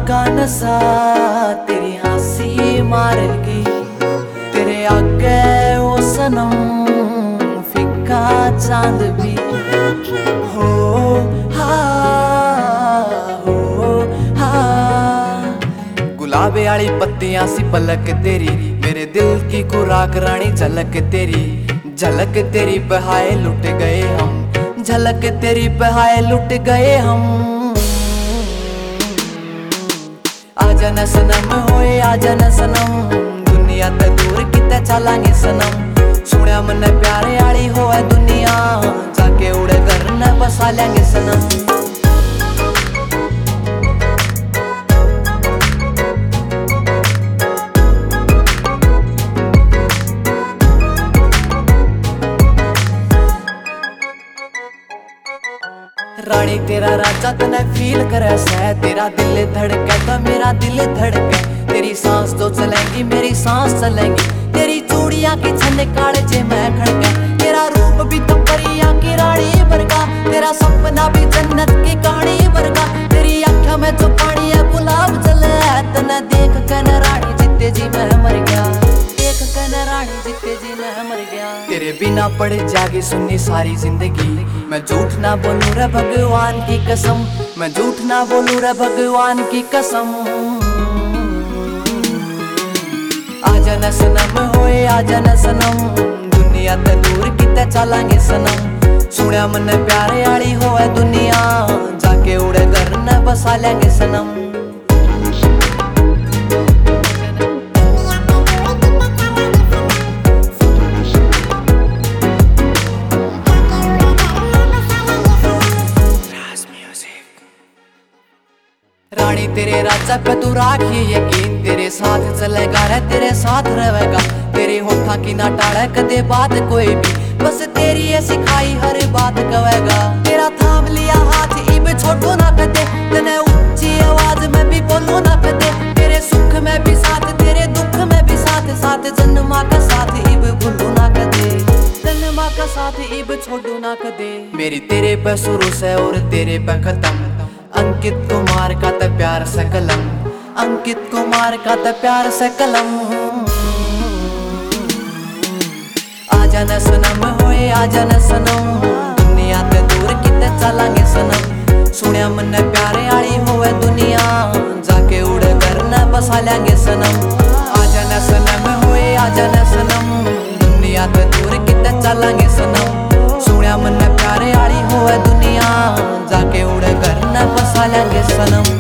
का नशा तेरी हंसी मार गई, तेरे आगे ओ सनम फिक्का चांद भी हो गुलाबे आली पत्तियां सी पलक तेरी, मेरे दिल की खुराक रानी झलक तेरी, झलक तेरी बहाए लुट गए हम, झलक तेरी बहाए लुट गए हम। आजा न सनम होए आजा न सनम, दुनिया ते दूर किते चलांगे सनम, सुनिया मन प्यारे आली होए दुनिया, जाके उड़े घर न बसा लेंगे सनम। रानी तेरा राजा तने फील करे से, तेरा दिल धड़के तो मेरा दिल धड़के, तेरी सांस तो चलेंगी मेरी सांस चलेंगी, तेरी चूड़ियां की छन काले जे मैं खड़के, तेरा रूप भी तो परियां की रानी वर्गा, तेरा सपना भी जन्नत की कहानी वर्गा, तेरी आँखों में जो पानी है गुलाब जले, तने देख के न रानी जीते जी मैं मर गया, देख के न रानी जीते जी मैं मर गया। तेरे बिना पड़ जागी सुननी सारी जिंदगी, मैं झूठ ना बोलूं रे भगवान की कसम, मैं झूठ ना बोलूं रे भगवान की कसम। आजा न सनम होए आजा न सनम, दुनिया ते दूर किते चलांगे सनम, सुनिया मन प्यारे आली होए दुनिया, जाके उड़े घर न बसा लेंगे सनम। रानी तेरे राजा पे तू राखी यकीन, तेरे साथ चलेगा रे तेरे साथ रहेगा, तेरे होठा की ना टाड़े कदे बात कोई भी, बस तेरी ये सिखाई हर बात कहेगा, तेरा थाम लिया हाथ इब छोड़ो ना कदे, तने ऊंची आवाज में भी बोलो ना कदे, तेरे सुख में भी साथ तेरे दुख में भी साथ, साथ जन्मा का साथ इब भूलो ना कदे, जन्मा का साथ इब छोड़ो ना कदे। मेरी तेरे पे शुरू से और तेरे पे खत्म, अंकित कुमार का ते प्यार से कलम, अंकित कुमार का ते प्यार से कलम। आजा न सनम होए आजा न सनम, दुनिया ते दूर किते चलांगे सनम, सुनिया मन प्यारे आली होए दुनिया, जाके उड़े घर न बसा लेंगे सनम। आजा न सनम होए आजा न सनम, दुनिया ते दूर किते चलांगे सनम, सुनिया मन प्यारे आली होए दुनिया, जाके उड़े घर न बसा लेंगे सनम।